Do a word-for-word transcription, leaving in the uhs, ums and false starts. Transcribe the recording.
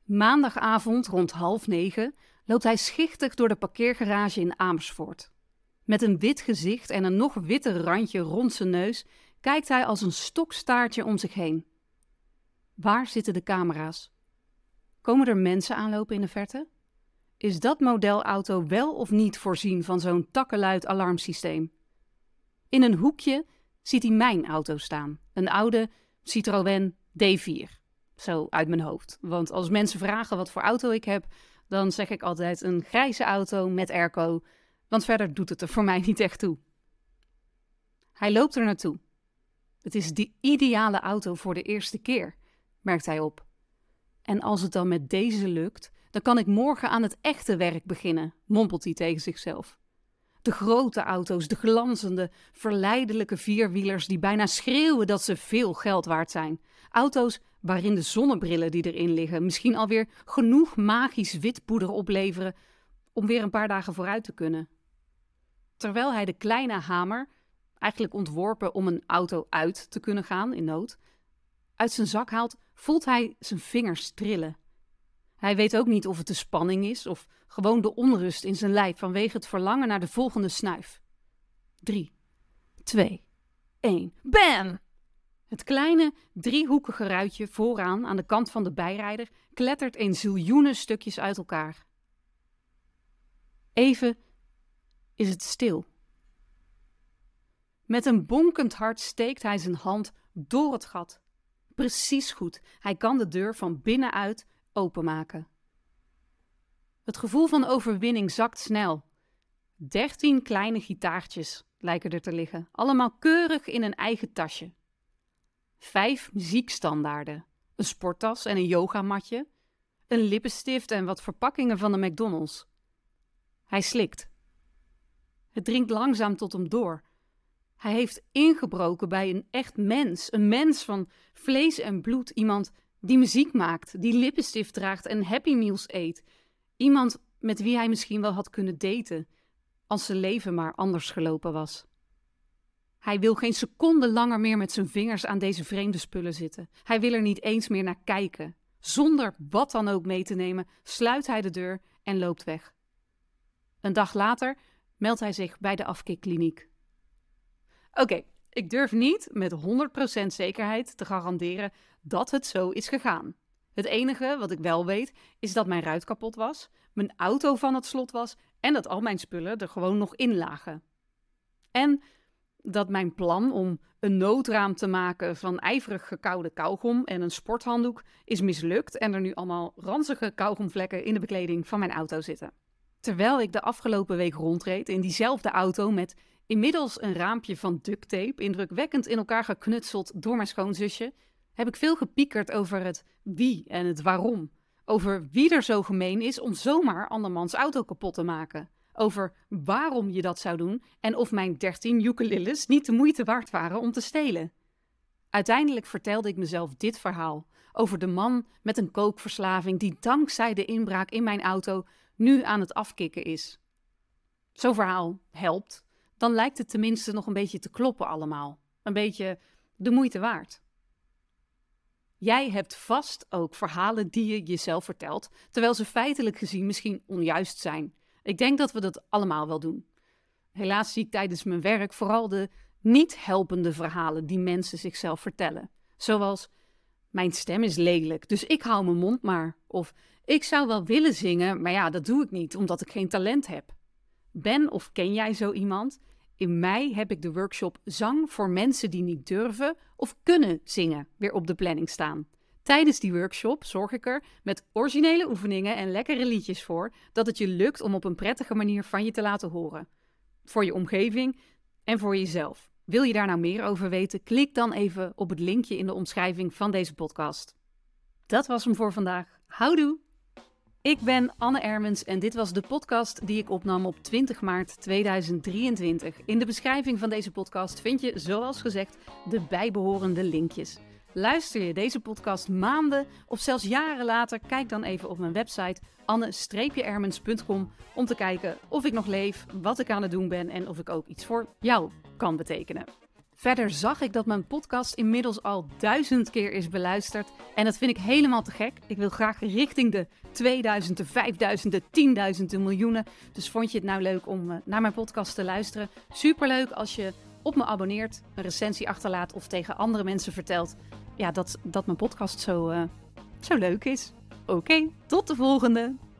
Maandagavond rond half negen loopt hij schichtig door de parkeergarage in Amersfoort. Met een wit gezicht en een nog witter randje rond zijn neus kijkt hij als een stokstaartje om zich heen. Waar zitten de camera's? Komen er mensen aanlopen in de verte? Is dat modelauto wel of niet voorzien van zo'n takkenluid alarmsysteem? In een hoekje ziet hij mijn auto staan, een oude Citroën D vier. Zo uit mijn hoofd, want als mensen vragen wat voor auto ik heb, dan zeg ik altijd een grijze auto met airco, want verder doet het er voor mij niet echt toe. Hij loopt er naartoe. Het is de ideale auto voor de eerste keer, merkt hij op. En als het dan met deze lukt, dan kan ik morgen aan het echte werk beginnen, mompelt hij tegen zichzelf. De grote auto's, de glanzende, verleidelijke vierwielers die bijna schreeuwen dat ze veel geld waard zijn. Auto's waarin de zonnebrillen die erin liggen misschien alweer genoeg magisch witpoeder opleveren om weer een paar dagen vooruit te kunnen. Terwijl hij de kleine hamer, eigenlijk ontworpen om een auto uit te kunnen gaan in nood, uit zijn zak haalt, voelt hij zijn vingers trillen. Hij weet ook niet of het de spanning is of gewoon de onrust in zijn lijf vanwege het verlangen naar de volgende snuif. Drie, twee, één, bam! Het kleine, driehoekige ruitje vooraan aan de kant van de bijrijder klettert in ziljoenen stukjes uit elkaar. Even is het stil. Met een bonkend hart steekt hij zijn hand door het gat. Precies goed, hij kan de deur van binnenuit openmaken. Het gevoel van overwinning zakt snel. Dertien kleine gitaartjes lijken er te liggen, allemaal keurig in een eigen tasje. Vijf muziekstandaarden, een sporttas en een yogamatje, een lippenstift en wat verpakkingen van de McDonald's. Hij slikt. Het dringt langzaam tot hem door. Hij heeft ingebroken bij een echt mens, een mens van vlees en bloed, iemand die muziek maakt, die lippenstift draagt en Happy Meals eet. Iemand met wie hij misschien wel had kunnen daten, als zijn leven maar anders gelopen was. Hij wil geen seconde langer meer met zijn vingers aan deze vreemde spullen zitten. Hij wil er niet eens meer naar kijken. Zonder wat dan ook mee te nemen, sluit hij de deur en loopt weg. Een dag later meldt hij zich bij de afkikkliniek. Oké, okay, ik durf niet met honderd procent zekerheid te garanderen dat het zo is gegaan. Het enige wat ik wel weet, is dat mijn ruit kapot was, mijn auto van het slot was en dat al mijn spullen er gewoon nog in lagen. En dat mijn plan om een noodraam te maken van ijverig gekauwde kauwgom en een sporthanddoek is mislukt en er nu allemaal ranzige kauwgomvlekken in de bekleding van mijn auto zitten. Terwijl ik de afgelopen week rondreed in diezelfde auto met inmiddels een raampje van ducttape, indrukwekkend in elkaar geknutseld door mijn schoonzusje, heb ik veel gepiekerd over het wie en het waarom. Over wie er zo gemeen is om zomaar andermans auto kapot te maken. Over waarom je dat zou doen en of mijn dertien ukuleles niet de moeite waard waren om te stelen. Uiteindelijk vertelde ik mezelf dit verhaal over de man met een kookverslaving die dankzij de inbraak in mijn auto nu aan het afkicken is. Zo'n verhaal helpt. Dan lijkt het tenminste nog een beetje te kloppen allemaal. Een beetje de moeite waard. Jij hebt vast ook verhalen die je jezelf vertelt, terwijl ze feitelijk gezien misschien onjuist zijn. Ik denk dat we dat allemaal wel doen. Helaas zie ik tijdens mijn werk vooral de niet helpende verhalen die mensen zichzelf vertellen. Zoals, mijn stem is lelijk, dus ik hou mijn mond maar. Of, ik zou wel willen zingen, maar ja, dat doe ik niet, omdat ik geen talent heb. Ben of ken jij zo iemand? In mei heb ik de workshop Zang voor mensen die niet durven of kunnen zingen weer op de planning staan. Tijdens die workshop zorg ik er met originele oefeningen en lekkere liedjes voor dat het je lukt om op een prettige manier van je te laten horen. Voor je omgeving en voor jezelf. Wil je daar nou meer over weten? Klik dan even op het linkje in de omschrijving van deze podcast. Dat was hem voor vandaag. Houdoe! Ik ben Anne Ermens en dit was de podcast die ik opnam op twintig maart tweeduizend drieëntwintig. In de beschrijving van deze podcast vind je, zoals gezegd, de bijbehorende linkjes. Luister je deze podcast maanden of zelfs jaren later, kijk dan even op mijn website anne ermens punt com om te kijken of ik nog leef, wat ik aan het doen ben en of ik ook iets voor jou kan betekenen. Verder zag ik dat mijn podcast inmiddels al duizend keer is beluisterd. En dat vind ik helemaal te gek. Ik wil graag richting de tweeduizend, de vijfduizend, de tienduizend, de miljoenen. Dus vond je het nou leuk om uh, naar mijn podcast te luisteren? Superleuk als je op me abonneert, een recensie achterlaat of tegen andere mensen vertelt. Ja, dat, dat mijn podcast zo, uh, zo leuk is. Oké, okay, tot de volgende!